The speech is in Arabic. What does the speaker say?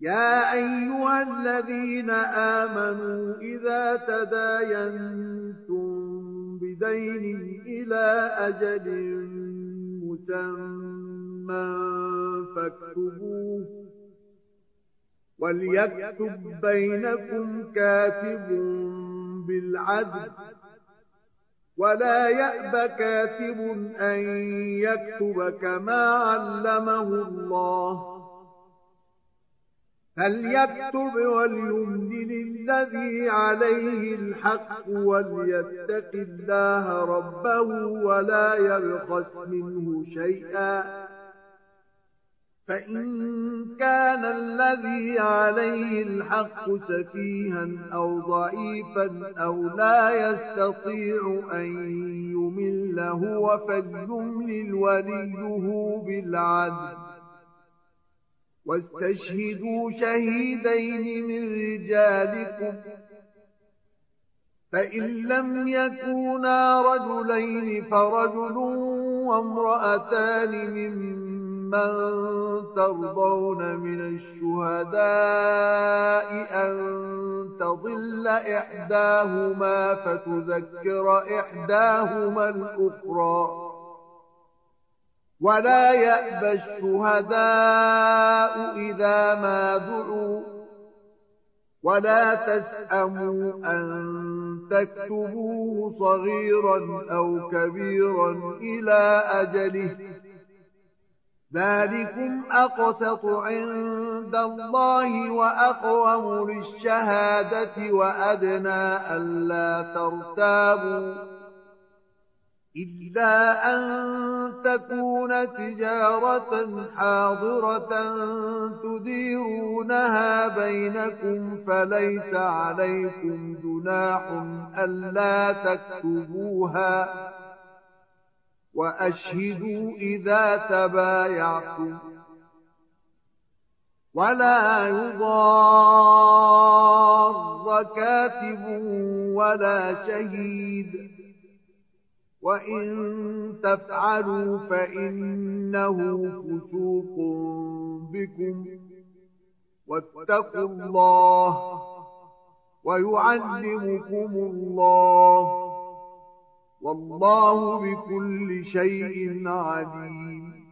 يا أيها الذين آمنوا إذا تداينتم بدين إلى أجل مسمى فاكتبوه، وليكتب بينكم كاتب بالعدل، ولا يأب كاتب أن يكتب كما علمه الله، فليكتب وليملل الذي عليه الحق وليتق الله ربه ولا يبخس منه شيئا، فإن كان الذي عليه الحق سفيها أو ضعيفا أو لا يستطيع أن يمل هو فليملل وليه بالعدل، واستشهدوا شهيدين من رجالكم، فإن لم يكونا رجلين فرجل وامرأتان ممن ترضون من الشهداء أن تضل إحداهما فتذكر إحداهما الأخرى، ولا يأبى الشهداء إذا ما دعوا، ولا تسأموا أن تكتبوه صغيرا أو كبيرا إلى أجله، ذلكم أقسط عند الله وأقوم للشهادة وأدنى ألا ترتابوا، إلا أن تكون تجارة حاضرة تديرونها بينكم فليس عليكم جناح ألا تكتبوها، وأشهدوا إذا تبايعتم، ولا يضار كاتب ولا شهيد، وإن تفعلوا فإنه فسوق بكم، واتقوا الله ويعلمكم الله، والله بكل شيء عليم.